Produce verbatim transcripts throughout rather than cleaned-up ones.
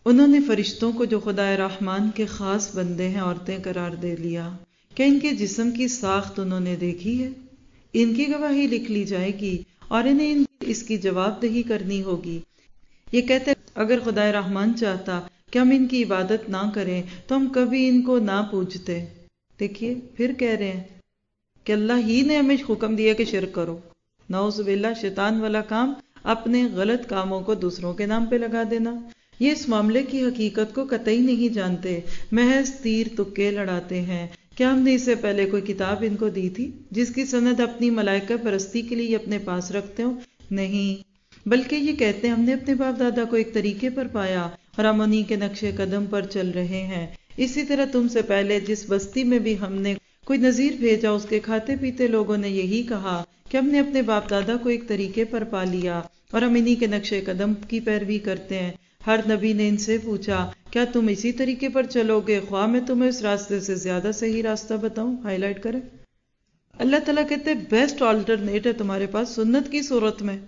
انہوں نے فرشتوں کو جو خدا رحمان کے خاص بندے ہیں عورتیں قرار دے لیا۔ کیا ان کے جسم کی ساخت انہوں نے دیکھی ہے؟ ان کی گواہی لکھ لی جائے گی اور انہیں اس کی جواب دہی کرنی ہوگی۔ یہ کہتے اگر خدا رحمان چاہتا کہ ہم ان کی عبادت نہ کریں تو ہم کبھی ان کو نہ پوجتے۔ دیکھیے پھر کہہ رہے ہیں کہ اللہ ہی نے ہمیں حکم دیا کہ شرک کرو۔ نعوذ باللہ، شیطان والا کام، اپنے غلط کاموں کو دوسروں کے نام پہ لگا دینا۔ یہ اس معاملے کی حقیقت کو قطعی نہیں جانتے، محض تیر تکے لڑاتے ہیں۔ کیا ہم نے اس سے پہلے کوئی کتاب ان کو دی تھی جس کی سند اپنی ملائکہ پرستی کے لیے اپنے پاس رکھتے ہوں؟ نہیں، بلکہ یہ کہتے ہیں ہم نے اپنے باپ دادا کو ایک طریقے پر پایا اور ہم انہی کے نقش قدم پر چل رہے ہیں۔ اسی طرح تم سے پہلے جس بستی میں بھی ہم نے کوئی نذیر بھیجا اس کے کھاتے پیتے لوگوں نے یہی کہا کہ ہم نے اپنے باپ دادا کو ایک طریقے پر پا لیا اور ہم انہی کے نقش قدم کی پیروی کرتے ہیں۔ ہر نبی نے ان سے پوچھا کیا تم اسی طریقے پر چلو گے خواہ میں تمہیں اس راستے سے زیادہ صحیح راستہ بتاؤں؟ ہائی لائٹ کریں۔ اللہ تعالیٰ کہتے ہیں بیسٹ آلٹرنیٹ ہے تمہارے پاس سنت کی صورت میں،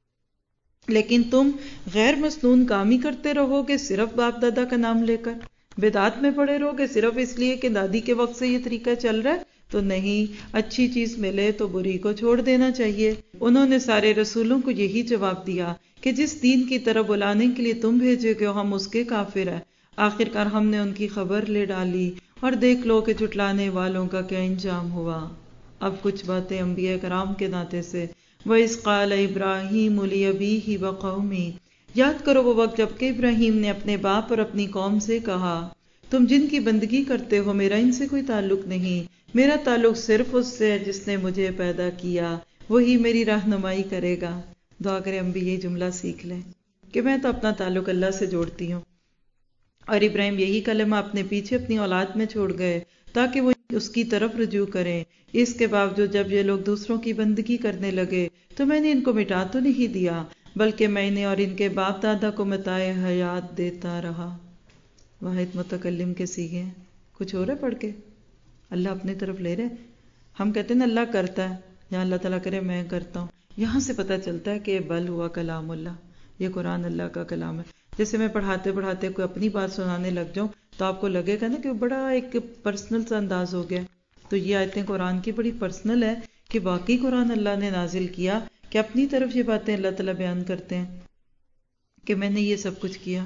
لیکن تم غیر مسنون کام ہی کرتے رہو گے صرف باپ دادا کا نام لے کر، بدعات میں پڑے رہو گے صرف اس لیے کہ دادی کے وقت سے یہ طریقہ چل رہا ہے۔ تو نہیں، اچھی چیز ملے تو بری کو چھوڑ دینا چاہیے۔ انہوں نے سارے رسولوں کو یہی جواب دیا کہ جس دین کی طرف بلانے کے لیے تم بھیجے گئے ہو ہم اس کے کافر ہیں۔ آخرکار ہم نے ان کی خبر لے ڈالی اور دیکھ لو کہ جھٹلانے والوں کا کیا انجام ہوا۔ اب کچھ باتیں انبیاء کرام کے ناطے سے۔ وَإِذْ قَالَ إِبْرَاهِيمُ لِأَبِيهِ وَقَوْمِهِ، یاد کرو وہ وقت جب کہ ابراہیم نے اپنے باپ اور اپنی قوم سے کہا تم جن کی بندگی کرتے ہو میرا ان سے کوئی تعلق نہیں، میرا تعلق صرف اس سے ہے جس نے مجھے پیدا کیا، وہی میری رہنمائی کرے گا۔ دعا کریں ہم بھی یہ جملہ سیکھ لیں کہ میں تو اپنا تعلق اللہ سے جوڑتی ہوں، اور ابراہیم یہی کلمہ اپنے پیچھے اپنی اولاد میں چھوڑ گئے تاکہ وہ اس کی طرف رجوع کریں۔ اس کے باوجود جب یہ لوگ دوسروں کی بندگی کرنے لگے تو میں نے ان کو مٹا تو نہیں دیا، بلکہ میں انہیں اور ان کے باپ دادا کو متاع حیات دیتا رہا۔ واحد متکلم کے سیغے ہیں، کچھ ہو رہا ہے پڑھ کے؟ اللہ اپنی طرف لے رہے۔ ہم کہتے ہیں نا اللہ کرتا ہے، یا اللہ تعالیٰ کرے میں کرتا ہوں، یہاں سے پتہ چلتا ہے کہ بل ہوا کلام اللہ، یہ قرآن اللہ کا کلام ہے۔ جیسے میں پڑھاتے پڑھاتے کوئی اپنی بات سنانے لگ جاؤں تو آپ کو لگے گا نا کہ بڑا ایک پرسنل سا انداز ہو گیا، تو یہ آیتیں قرآن کی بڑی پرسنل ہے کہ واقعی قرآن اللہ نے نازل کیا کہ اپنی طرف یہ باتیں اللہ تعالیٰ بیان کرتے ہیں کہ میں نے یہ سب کچھ کیا۔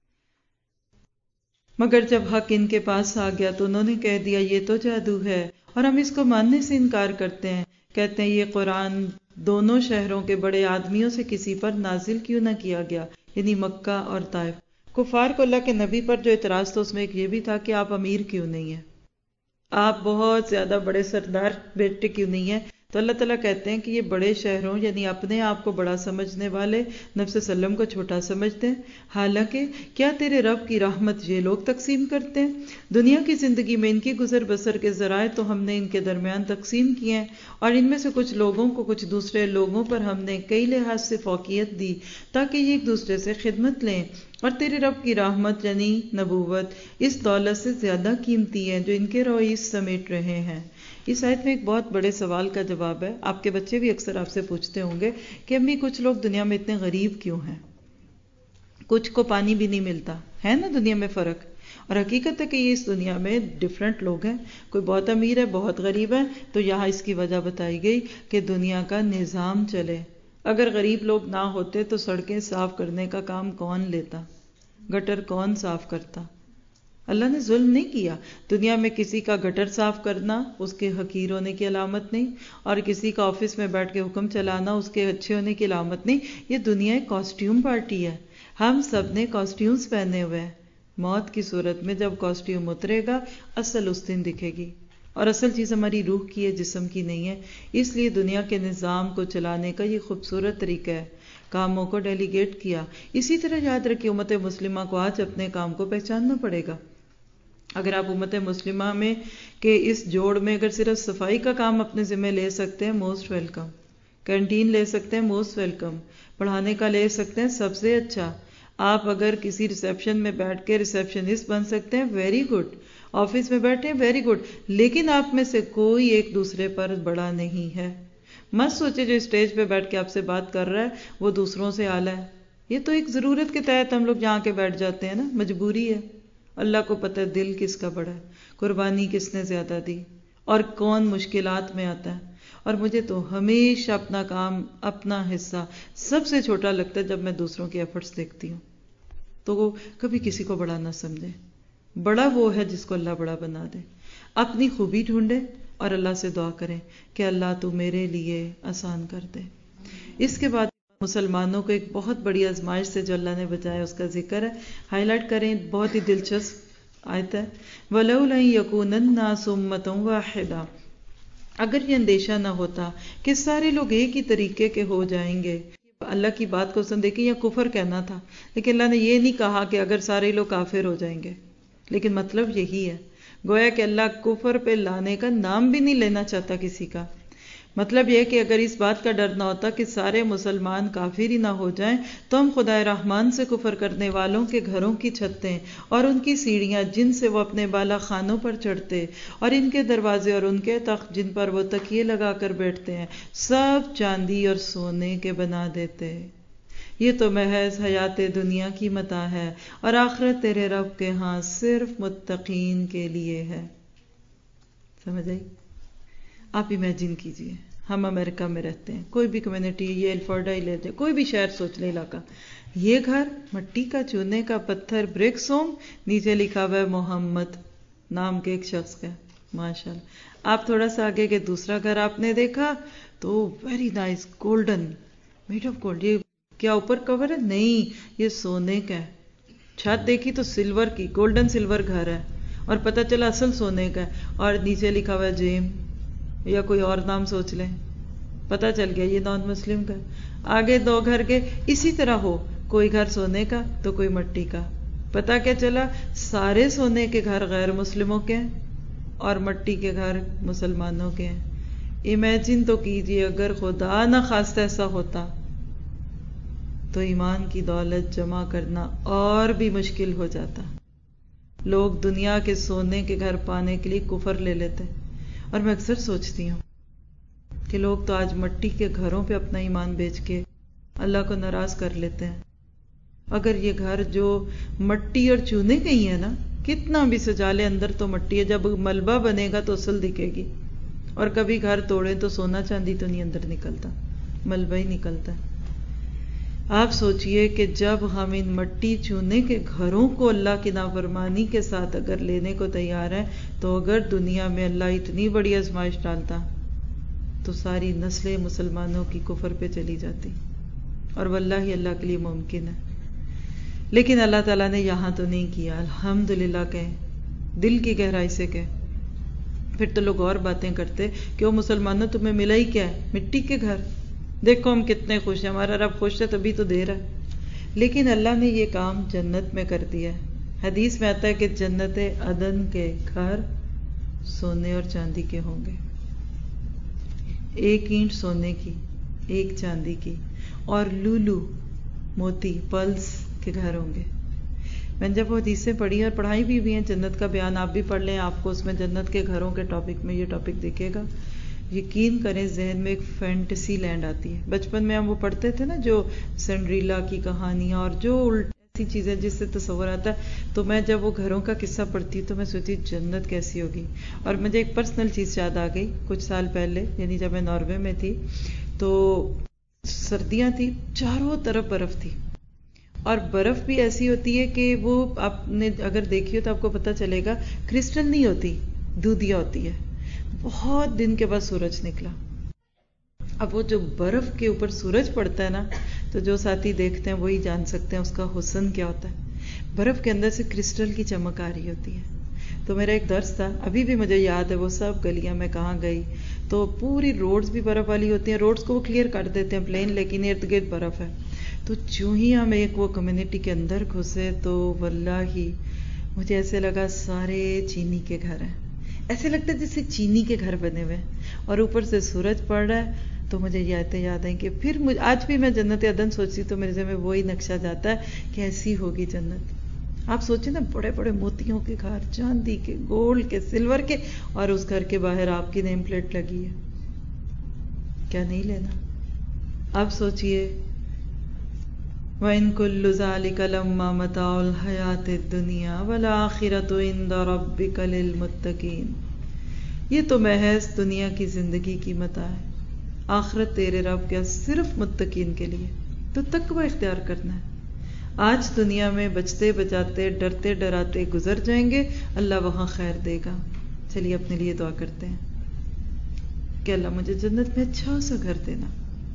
مگر جب حق ان کے پاس آ گیا تو انہوں نے کہہ دیا یہ تو جادو ہے اور ہم اس کو ماننے سے انکار کرتے ہیں۔ کہتے ہیں یہ قرآن دونوں شہروں کے بڑے آدمیوں سے کسی پر نازل کیوں نہ کیا گیا، یعنی مکہ اور طائف۔ کفار کو اللہ کے نبی پر جو اعتراض تھا اس میں ایک یہ بھی تھا کہ آپ امیر کیوں نہیں ہیں، آپ بہت زیادہ بڑے سردار بیٹے کیوں نہیں ہیں۔ تو اللہ تعالیٰ کہتے ہیں کہ یہ بڑے شہروں یعنی اپنے آپ کو بڑا سمجھنے والے نبی صلی اللہ علیہ وسلم کو چھوٹا سمجھتے ہیں، حالانکہ کیا تیرے رب کی رحمت یہ لوگ تقسیم کرتے ہیں؟ دنیا کی زندگی میں ان کی گزر بسر کے ذرائع تو ہم نے ان کے درمیان تقسیم کیے ہیں، اور ان میں سے کچھ لوگوں کو کچھ دوسرے لوگوں پر ہم نے کئی لحاظ سے فوقیت دی تاکہ یہ ایک دوسرے سے خدمت لیں، اور تیرے رب کی رحمت یعنی نبوت اس دولت سے زیادہ قیمتی ہے جو ان کے رئیس سمیٹ رہے ہیں۔ اس آیت میں ایک بہت بڑے سوال کا جواب ہے۔ آپ کے بچے بھی اکثر آپ سے پوچھتے ہوں گے کہ امی کچھ لوگ دنیا میں اتنے غریب کیوں ہیں، کچھ کو پانی بھی نہیں ملتا ہے نا، دنیا میں فرق۔ اور حقیقت ہے کہ یہ اس دنیا میں ڈیفرنٹ لوگ ہیں، کوئی بہت امیر ہے بہت غریب ہے، تو یہاں اس کی وجہ بتائی گئی کہ دنیا کا نظام چلے۔ اگر غریب لوگ نہ ہوتے تو سڑکیں صاف کرنے کا کام کون لیتا، گٹر کون صاف کرتا؟ اللہ نے ظلم نہیں کیا۔ دنیا میں کسی کا گٹر صاف کرنا اس کے حقیر ہونے کی علامت نہیں، اور کسی کا آفس میں بیٹھ کے حکم چلانا اس کے اچھے ہونے کی علامت نہیں۔ یہ دنیا ایک کاسٹیوم پارٹی ہے، ہم سب نے کاسٹیومز پہنے ہوئے ہیں۔ موت کی صورت میں جب کاسٹیوم اترے گا اصل اس دن دکھے گی، اور اصل چیز ہماری روح کی ہے، جسم کی نہیں ہے۔ اس لیے دنیا کے نظام کو چلانے کا یہ خوبصورت طریقہ ہے، کاموں کو ڈیلیگیٹ کیا۔ اسی طرح یاد رکھیں امت مسلمہ کو آج اپنے کام کو پہچاننا پڑے گا۔ اگر آپ امت مسلمہ میں کہ اس جوڑ میں اگر صرف صفائی کا کام اپنے ذمہ لے سکتے ہیں، موسٹ ویلکم۔ کینٹین لے سکتے ہیں، موسٹ ویلکم۔ پڑھانے کا لے سکتے ہیں، سب سے اچھا۔ آپ اگر کسی ریسیپشن میں بیٹھ کے ریسیپشنسٹ بن سکتے ہیں، ویری گڈ۔ آفس میں بیٹھے ہیں، ویری گڈ۔ لیکن آپ میں سے کوئی ایک دوسرے پر بڑا نہیں ہے۔ مت سوچے جو اسٹیج پہ بیٹھ کے آپ سے بات کر رہا ہے وہ دوسروں سے اعلیٰ ہے، یہ تو ایک ضرورت کے تحت ہم لوگ جہاں کے بیٹھ جاتے ہیں نا، مجبوری ہے. اللہ کو پتہ ہے دل کس کا بڑا ہے، قربانی کس نے زیادہ دی، اور کون مشکلات میں آتا ہے. اور مجھے تو ہمیشہ اپنا کام، اپنا حصہ سب سے چھوٹا لگتا ہے جب میں دوسروں کے ایفرٹس دیکھتی ہوں. تو وہ کبھی کسی کو بڑا نہ سمجھے. بڑا وہ ہے جس کو اللہ بڑا بنا دے. اپنی خوبی ڈھونڈے اور اللہ سے دعا کریں کہ اللہ تو میرے لیے آسان کر دے. اس کے بعد مسلمانوں کو ایک بہت بڑی آزمائش سے جو اللہ نے بچایا اس کا ذکر ہے، ہائی لائٹ کریں. بہت ہی دلچسپ آیت ہے. وَلَوْلَا يَكُونَ النَّاسُ أُمَّةً وَاحِدَةً، اگر یہ اندیشہ نہ ہوتا کہ سارے لوگ ایک ہی طریقے کے ہو جائیں گے. اللہ کی بات کو سن دیکھیں، یہ کفر کہنا تھا، لیکن اللہ نے یہ نہیں کہا کہ اگر سارے لوگ کافر ہو جائیں گے، لیکن مطلب یہی ہے. گویا کہ اللہ کفر پہ لانے کا نام بھی نہیں لینا چاہتا کسی کا. مطلب یہ کہ اگر اس بات کا ڈر نہ ہوتا کہ سارے مسلمان کافر ہی نہ ہو جائیں تو ہم خدائے رحمان سے کفر کرنے والوں کے گھروں کی چھتیں اور ان کی سیڑھیاں جن سے وہ اپنے بالا خانوں پر چڑھتے اور ان کے دروازے اور ان کے تخت جن پر وہ تکیے لگا کر بیٹھتے ہیں سب چاندی اور سونے کے بنا دیتے. یہ تو محض حیات دنیا کی متاع ہے اور آخرت تیرے رب کے ہاں صرف متقین کے لیے ہے. سمجھ آئی؟ آپ امیجن کیجئے ہم امریکہ میں رہتے ہیں، کوئی بھی کمیونٹی، یہ الفرڈا ہی لیتے، کوئی بھی شہر سوچ لے علاقہ، یہ گھر مٹی کا، چونے کا، پتھر، برکس ہوم، نیچے لکھا ہوا ہے محمد نام کے ایک شخص کا. ماشاءاللہ. آپ تھوڑا سا آگے کے دوسرا گھر آپ نے دیکھا تو very nice, golden, made of gold. یہ کیا اوپر کور ہے؟ نہیں، یہ سونے کا ہے. چھت دیکھی تو سلور کی، گولڈن سلور گھر ہے، اور پتہ چلا اصل سونے کا ہے، اور نیچے لکھا ہوا ہے جیم یا کوئی اور نام سوچ لیں، پتہ چل گیا یہ نان مسلم کا. آگے دو گھر کے اسی طرح ہو، کوئی گھر سونے کا تو کوئی مٹی کا. پتہ کیا چلا؟ سارے سونے کے گھر غیر مسلموں کے ہیں اور مٹی کے گھر مسلمانوں کے ہیں. امیجن تو کیجئے اگر خدا نہ خواستہ ایسا ہوتا تو ایمان کی دولت جمع کرنا اور بھی مشکل ہو جاتا. لوگ دنیا کے سونے کے گھر پانے کے لیے کفر لے لیتے. اور میں اکثر سوچتی ہوں کہ لوگ تو آج مٹی کے گھروں پہ اپنا ایمان بیچ کے اللہ کو ناراض کر لیتے ہیں. اگر یہ گھر جو مٹی اور چونے کے ہی ہے نا، کتنا بھی سجا لے اندر تو مٹی ہے، جب ملبہ بنے گا تو اصل دکھے گی. اور کبھی گھر توڑے تو سونا چاندی تو نہیں اندر نکلتا، ملبہ ہی نکلتا ہے. آپ سوچئے کہ جب ہم ان مٹی چونے کے گھروں کو اللہ کی نافرمانی کے ساتھ اگر لینے کو تیار ہیں، تو اگر دنیا میں اللہ اتنی بڑی آزمائش ڈالتا تو ساری نسلیں مسلمانوں کی کفر پہ چلی جاتی، اور واللہ اللہ کے لیے ممکن ہے. لیکن اللہ تعالیٰ نے یہاں تو نہیں کیا. الحمدللہ کہیں، دل کی گہرائی سے کہیں. پھر تو لوگ اور باتیں کرتے کہ وہ مسلمانوں تمہیں ملا ہی کیا ہے؟ مٹی کے گھر. دیکھو ہم کتنے خوش ہیں، ہمارا رب خوش ہے تبھی تو دے رہا ہے. لیکن اللہ نے یہ کام جنت میں کر دیا ہے. حدیث میں آتا ہے کہ جنت عدن کے گھر سونے اور چاندی کے ہوں گے. ایک اینٹ سونے کی، ایک چاندی کی، اور لولو موتی پلس کے گھر ہوں گے. میں نے جب وہ حدیثیں پڑھی اور پڑھائی بھی بھی ہیں، جنت کا بیان آپ بھی پڑھ لیں، آپ کو اس میں جنت کے گھروں کے ٹاپک میں یہ ٹاپک دکھے گا. یقین کریں ذہن میں ایک فینٹیسی لینڈ آتی ہے. بچپن میں ہم وہ پڑھتے تھے نا جو سنڈریلا کی کہانیاں اور جو ایسی چیزیں جس سے تصور آتا ہے، تو میں جب وہ گھروں کا قصہ پڑھتی تو میں سوچتی جنت کیسی ہوگی. اور مجھے ایک پرسنل چیز یاد آ گئی. کچھ سال پہلے، یعنی جب میں ناروے میں تھی تو سردیاں تھی، چاروں طرف برف تھی، اور برف بھی ایسی ہوتی ہے کہ وہ آپ نے اگر دیکھی ہو تو آپ کو پتہ چلے گا کرسٹل نہیں ہوتی، دودھیا ہوتی ہے. بہت دن کے بعد سورج نکلا. اب وہ جو برف کے اوپر سورج پڑتا ہے نا، تو جو ساتھی دیکھتے ہیں وہی جان سکتے ہیں اس کا حسن کیا ہوتا ہے. برف کے اندر سے کرسٹل کی چمک آ رہی ہوتی ہے. تو میرا ایک درس تھا، ابھی بھی مجھے یاد ہے، وہ سب گلیاں میں کہاں گئی تو پوری روڈز بھی برف والی ہوتی ہیں. روڈز کو وہ کلیئر کر دیتے ہیں پلین، لیکن ارد گرد برف ہے. تو جو ہی ہم ایک وہ کمیونٹی کے اندر گھسے تو واللہ مجھے ایسے لگا سارے چینی کے گھر ہیں. ایسے لگتا ہے جیسے چینی کے گھر بنے ہوئے اور اوپر سے سورج پڑ رہا ہے. تو مجھے یہ آیتیں یاد آئیں کہ پھر مجھے آج بھی میں جنت عدن سوچتی تو میرے ذہن میں وہی نقشہ جاتا ہے کہ ایسی ہوگی جنت. آپ سوچیں نا، بڑے بڑے موتیوں کے گھر، چاندی کے، گولڈ کے، سلور کے، اور اس گھر کے باہر آپ کی نیم پلیٹ لگی ہے. کیا نہیں لینا؟ اب سوچئے وَإِن كُلُّ ذَلِكَ لَمَّا مَتَاعُ الْحَيَاةِ الدُّنْيَا وَالْآخِرَةُ عِندَ رَبِّكَ لِلْمُتَّقِينَ۔ یہ تو محض دنیا کی زندگی کی متاع ہے، آخرت تیرے رب کے صرف متقین کے لیے، تو تقوی اختیار کرنا ہے۔ آج دنیا میں بچتے بچاتے ڈرتے ڈراتے گزر جائیں گے، اللہ وہاں خیر دے گا۔ چلیے اپنے لیے دعا کرتے ہیں کہ اللہ مجھے جنت میں اچھا سا گھر دینا،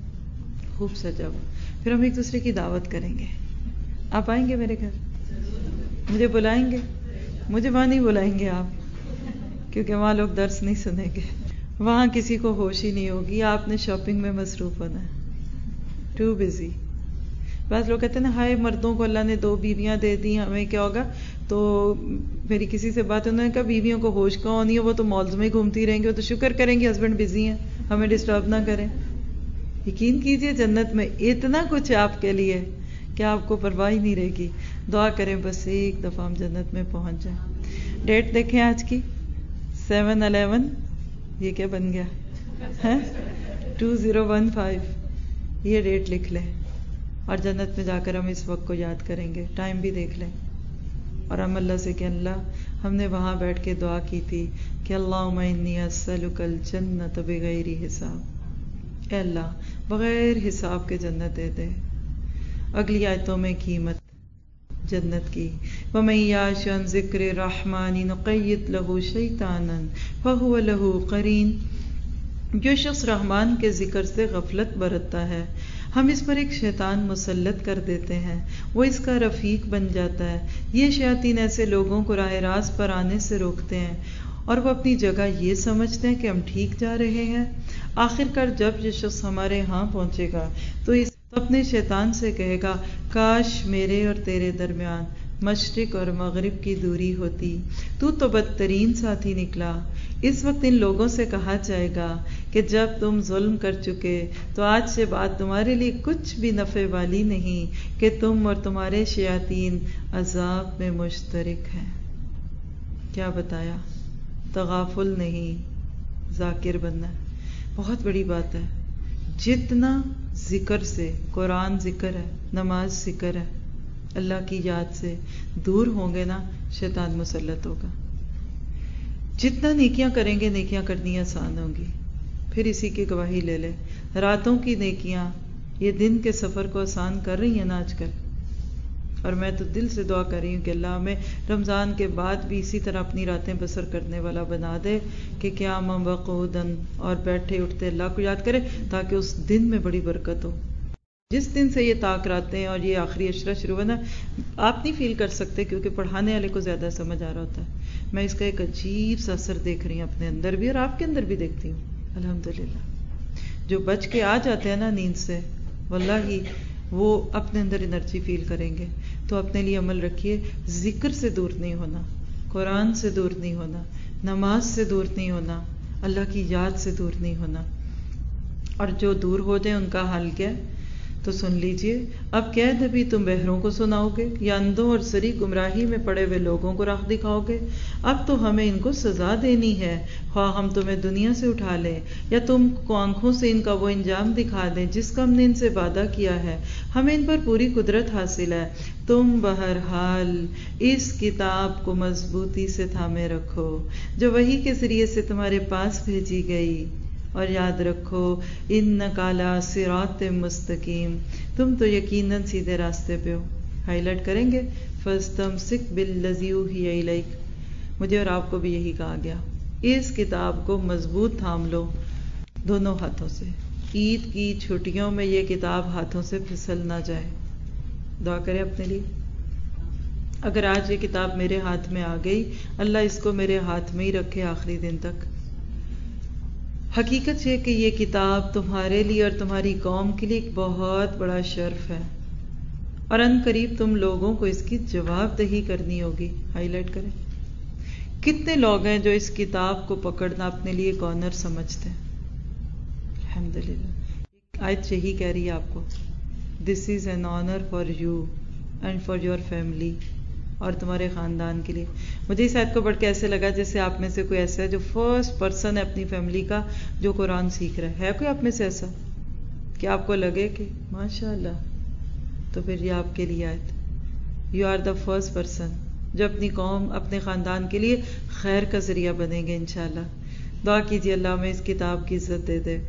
خوب سجا ہوا، پھر ہم ایک دوسرے کی دعوت کریں گے۔ آپ آئیں گے میرے گھر؟ مجھے بلائیں گے؟ مجھے وہاں نہیں بلائیں گے آپ، کیونکہ وہاں لوگ درس نہیں سنیں گے، وہاں کسی کو ہوش ہی نہیں ہوگی، آپ نے شاپنگ میں مصروف ہونا ہے، ٹو بزی۔ بعض لوگ کہتے ہیں نا ہائے مردوں کو اللہ نے دو بیویاں دے دی، ہمیں کیا ہوگا؟ تو میری کسی سے بات انہوں نے کہا بیویوں کو ہوش کہاں ہونی ہے، وہ تو مالز میں گھومتی رہیں گی، وہ تو شکر کریں گے ہسبینڈ بزی ہیں، ہمیں ڈسٹرب نہ کریں۔ یقین کیجئے جنت میں اتنا کچھ ہے آپ کے لیے کہ آپ کو پرواہ ہی نہیں رہے گی۔ دعا کریں بس ایک دفعہ ہم جنت میں پہنچ جائیں۔ ڈیٹ دیکھیں آج کی سیون الیون، یہ کیا بن گیا ہے؟ ٹو زیرو ون فائیو، یہ ڈیٹ لکھ لیں اور جنت میں جا کر ہم اس وقت کو یاد کریں گے، ٹائم بھی دیکھ لیں اور ہم اللہ سے کہ اللہ ہم نے وہاں بیٹھ کے دعا کی تھی کہ اللہم انی اسألک الجنۃ بغیر حساب، اے اللہ بغیر حساب کے جنت دے دے۔ اگلی آیتوں میں قیمت جنت کی، وَمَن یعش عن ذکر الرحمن نقیض لہ شیطانا فہو لہ قرین۔ جو شخص رحمان کے ذکر سے غفلت برتتا ہے ہم اس پر ایک شیطان مسلط کر دیتے ہیں، وہ اس کا رفیق بن جاتا ہے۔ یہ شیاطین ایسے لوگوں کو راہ راست پر آنے سے روکتے ہیں اور وہ اپنی جگہ یہ سمجھتے ہیں کہ ہم ٹھیک جا رہے ہیں۔ آخر کار جب یہ شخص ہمارے ہاں پہنچے گا تو اس اپنے شیطان سے کہے گا کاش میرے اور تیرے درمیان مشرق اور مغرب کی دوری ہوتی، تو تو بدترین ساتھی نکلا۔ اس وقت ان لوگوں سے کہا جائے گا کہ جب تم ظلم کر چکے تو آج سے بات تمہارے لیے کچھ بھی نفع والی نہیں کہ تم اور تمہارے شیاطین عذاب میں مشترک ہیں۔ کیا بتایا؟ تغافل نہیں، ذاکر بننا ہے۔ بہت بڑی بات ہے، جتنا ذکر سے، قرآن ذکر ہے، نماز ذکر ہے، اللہ کی یاد سے دور ہوں گے نا شیطان مسلط ہوگا۔ جتنا نیکیاں کریں گے نیکیاں کرنی آسان ہوں گی۔ پھر اسی کی گواہی لے لیں، راتوں کی نیکیاں یہ دن کے سفر کو آسان کر رہی ہیں نا آج کل، اور میں تو دل سے دعا کر رہی ہوں کہ اللہ ہمیں رمضان کے بعد بھی اسی طرح اپنی راتیں بسر کرنے والا بنا دے کہ قیام وقعودن اور بیٹھے اٹھتے اللہ کو یاد کرے، تاکہ اس دن میں بڑی برکت ہو۔ جس دن سے یہ طاق راتیں اور یہ آخری عشرہ شروع ہونا آپ نہیں فیل کر سکتے کیونکہ پڑھانے والے کو زیادہ سمجھ آ رہا ہوتا ہے۔ میں اس کا ایک عجیب سا اثر دیکھ رہی ہوں اپنے اندر بھی اور آپ کے اندر بھی دیکھتی ہوں الحمدللہ۔ جو بچ کے آ جاتے ہیں نا نیند سے، واللہ وہ اپنے اندر انرجی فیل کریں گے۔ تو اپنے لیے عمل رکھیے، ذکر سے دور نہیں ہونا، قرآن سے دور نہیں ہونا، نماز سے دور نہیں ہونا، اللہ کی یاد سے دور نہیں ہونا۔ اور جو دور ہو جائیں ان کا حال کیا ہے تو سن لیجئے۔ اب کیا نبی تم بہروں کو سناؤ گے یا اندھوں اور سری گمراہی میں پڑے ہوئے لوگوں کو راہ دکھاؤ گے؟ اب تو ہمیں ان کو سزا دینی ہے، خواہ ہم تمہیں دنیا سے اٹھا لیں یا تم کو آنکھوں سے ان کا وہ انجام دکھا دیں جس کا ہم نے ان سے وعدہ کیا ہے۔ ہمیں ان پر پوری قدرت حاصل ہے۔ تم بہرحال اس کتاب کو مضبوطی سے تھامے رکھو جو وحی کے ذریعے سے تمہارے پاس بھیجی گئی، اور یاد رکھو انک علی صراط مستقیم، تم تو یقیناً سیدھے راستے پہ ہو۔ ہائی لائٹ کریں گے فاستمسک بالذی اوحی الیک، مجھے اور آپ کو بھی یہی کہا گیا، اس کتاب کو مضبوط تھام لو دونوں ہاتھوں سے۔ عید کی چھٹیوں میں یہ کتاب ہاتھوں سے پھسل نہ جائے۔ دعا کریں اپنے لیے، اگر آج یہ کتاب میرے ہاتھ میں آ گئی، اللہ اس کو میرے ہاتھ میں ہی رکھے آخری دن تک۔ حقیقت یہ کہ یہ کتاب تمہارے لیے اور تمہاری قوم کے لیے ایک بہت بڑا شرف ہے، اور ان قریب تم لوگوں کو اس کی جواب دہی کرنی ہوگی۔ ہائی لائٹ کریں، کتنے لوگ ہیں جو اس کتاب کو پکڑنا اپنے لیے ایک آنر سمجھتے ہیں؟ الحمدللہ آیت یہی کہہ رہی ہے آپ کو، this is an honour for you and for your family, اور تمہارے خاندان کے لیے۔ مجھے اس آیت کو پڑھ کے ایسے لگا جیسے آپ میں سے کوئی ایسا ہے جو فرسٹ پرسن ہے اپنی فیملی کا جو قرآن سیکھ رہا ہے۔ ہے کوئی آپ میں سے ایسا کہ آپ کو لگے کہ ماشاء اللہ تو پھر یہ آپ کے لیے آیت، you are the first person جو اپنی قوم اپنے خاندان کے لیے خیر کا ذریعہ بنیں گے انشاءاللہ۔ دعا کیجیے اللہ ہمیں اس کتاب کی عزت دے دے،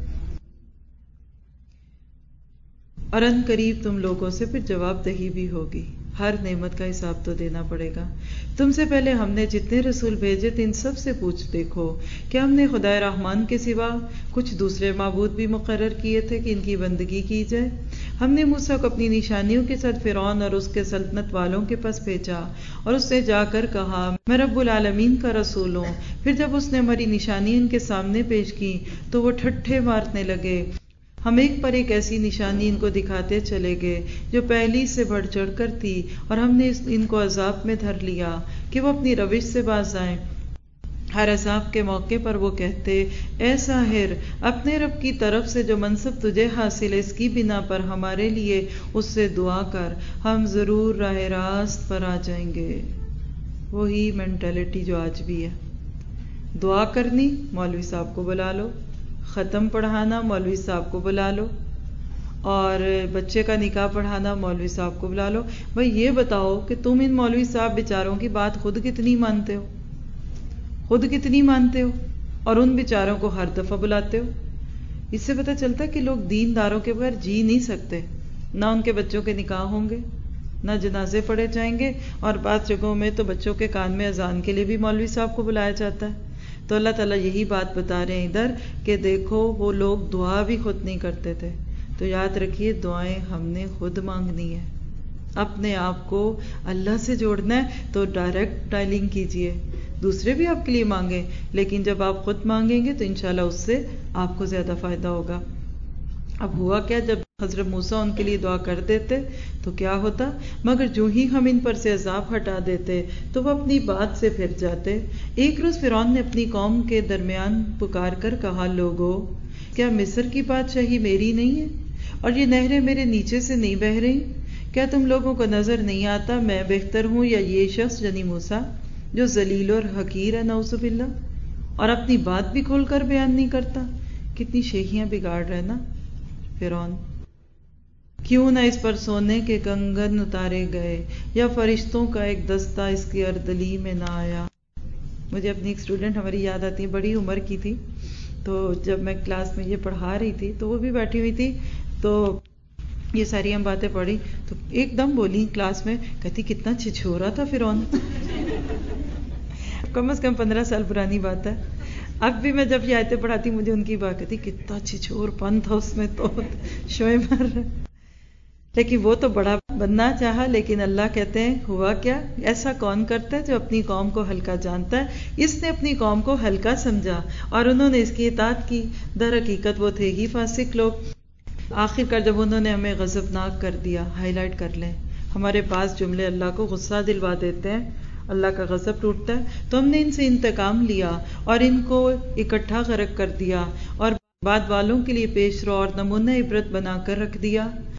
اور ان قریب تم لوگوں سے پھر جواب دہی بھی ہوگی، ہر نعمت کا حساب تو دینا پڑے گا۔ تم سے پہلے ہم نے جتنے رسول بھیجے تھے ان سب سے پوچھ دیکھو کہ ہم نے خدائے رحمان کے سوا کچھ دوسرے معبود بھی مقرر کیے تھے کہ ان کی بندگی کی جائے؟ ہم نے موسیٰ کو اپنی نشانیوں کے ساتھ فرعون اور اس کے سلطنت والوں کے پاس بھیجا اور اس سے جا کر کہا میں رب العالمین کا رسول ہوں۔ پھر جب اس نے ہماری نشانی ان کے سامنے پیش کی تو وہ ٹھٹھے مارنے لگے۔ ہم ایک پر ایک ایسی نشانی ان کو دکھاتے چلے گئے جو پہلی سے بڑھ چڑھ کر تھی، اور ہم نے ان کو عذاب میں دھر لیا کہ وہ اپنی روش سے باز آئیں۔ ہر عذاب کے موقع پر وہ کہتے اے ساحر، اپنے رب کی طرف سے جو منصب تجھے حاصل ہے اس کی بنا پر ہمارے لیے اس سے دعا کر، ہم ضرور راہ راست پر آ جائیں گے۔ وہی مینٹلٹی جو آج بھی ہے، دعا کرنی مولوی صاحب کو بلا لو، ختم پڑھانا مولوی صاحب کو بلا لو، اور بچے کا نکاح پڑھانا مولوی صاحب کو بلا لو۔ بھئی یہ بتاؤ کہ تم ان مولوی صاحب بیچاروں کی بات خود کتنی مانتے ہو، خود کتنی مانتے ہو، اور ان بیچاروں کو ہر دفعہ بلاتے ہو؟ اس سے پتہ چلتا ہے کہ لوگ دین داروں کے بغیر جی نہیں سکتے، نہ ان کے بچوں کے نکاح ہوں گے، نہ جنازے پڑھے جائیں گے، اور بعض جگہوں میں تو بچوں کے کان میں اذان کے لیے بھی مولوی صاحب کو بلایا جاتا ہے۔ تو اللہ تعالیٰ یہی بات بتا رہے ہیں ادھر کہ دیکھو وہ لوگ دعا بھی خود نہیں کرتے تھے، تو یاد رکھیے دعائیں ہم نے خود مانگنی ہے، اپنے آپ کو اللہ سے جوڑنا ہے تو ڈائریکٹ ڈائلنگ کیجئے، دوسرے بھی آپ کے لیے مانگیں، لیکن جب آپ خود مانگیں گے تو انشاءاللہ اس سے آپ کو زیادہ فائدہ ہوگا۔ اب ہوا کیا، جب حضرت موسیٰ ان کے لیے دعا کر دیتے تو کیا ہوتا، مگر جو ہی ہم ان پر سے عذاب ہٹا دیتے تو وہ اپنی بات سے پھر جاتے۔ ایک روز فرعون نے اپنی قوم کے درمیان پکار کر کہا لوگو، کیا مصر کی بادشاہی میری نہیں ہے اور یہ نہریں میرے نیچے سے نہیں بہہ رہی؟ کیا تم لوگوں کو نظر نہیں آتا میں بہتر ہوں یا یہ شخص یعنی موسیٰ جو ذلیل اور حقیر ہے نعوذ باللہ، اور اپنی بات بھی کھول کر بیان نہیں کرتا؟ کتنی شیخیاں بگاڑ رہے نا فرعون۔ کیوں نہ اس پر سونے کے کنگن اتارے گئے یا فرشتوں کا ایک دستہ اس کی اردلی میں نہ آیا۔ مجھے اپنی ایک اسٹوڈنٹ ہماری یاد آتی ہے، بڑی عمر کی تھی، تو جب میں کلاس میں یہ پڑھا رہی تھی تو وہ بھی بیٹھی ہوئی تھی، تو یہ ساری ہم باتیں پڑھی تو ایک دم بولی کلاس میں، کہتی کتنا چھچھورا تھا فرعون۔ کم از کم پندرہ سال پرانی بات ہے۔ اب بھی میں جب یہ آیتیں پڑھاتی مجھے ان کی بات کہتی کتنا چھچھور پن تھا اس میں، تو شوئے مر رہے، لیکن وہ تو بڑا بننا چاہا، لیکن اللہ کہتے ہیں ہوا کیا، ایسا کون کرتا ہے جو اپنی قوم کو ہلکا جانتا ہے؟ اس نے اپنی قوم کو ہلکا سمجھا اور انہوں نے اس کی اطاعت کی، در حقیقت وہ تھے ہی فاسق لوگ۔ آخر کار جب انہوں نے ہمیں غضبناک کر دیا، ہائی لائٹ کر لیں، ہمارے پاس جملے اللہ کو غصہ دلوا دیتے ہیں، اللہ کا غضب ٹوٹتا ہے، تو ہم نے ان سے انتقام لیا اور ان کو اکٹھا غرق کر دیا اور بعد والوں کے لیے پیش رو اور نمونہ عبرت بنا کر رکھ دیا۔